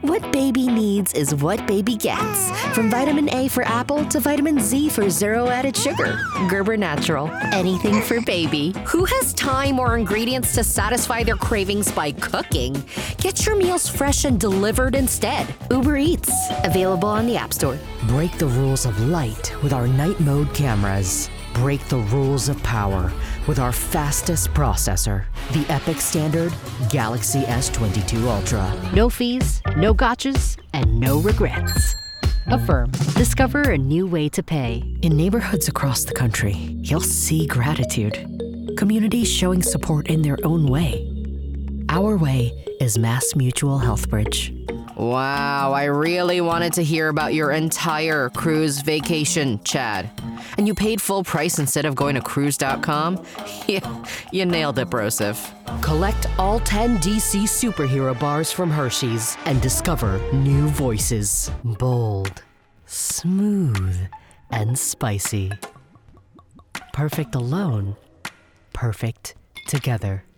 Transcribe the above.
What baby needs is what baby gets. From vitamin A for apple to vitamin Z for zero added sugar. Gerber Natural. Anything for baby. Who has time or ingredients to satisfy their cravings by cooking? Get your meals fresh and delivered instead. Uber Eats. Available on the App Store. Break the rules of light with our night mode cameras. Break the rules of power with our fastest processor, the Epic Standard Galaxy S22 Ultra. No fees, no gotchas, and no regrets. Affirm. Discover a new way to pay. In neighborhoods across the country, you'll see gratitude. Communities showing support in their own way. Our way is Mass Mutual HealthBridge. Wow, I really wanted to hear about your entire cruise vacation, Chad. And you paid full price instead of going to cruise.com? Yeah, you nailed it, Broseph. Collect all 10 DC superhero bars from Hershey's and discover new voices. Bold, smooth, and spicy. Perfect alone, perfect together.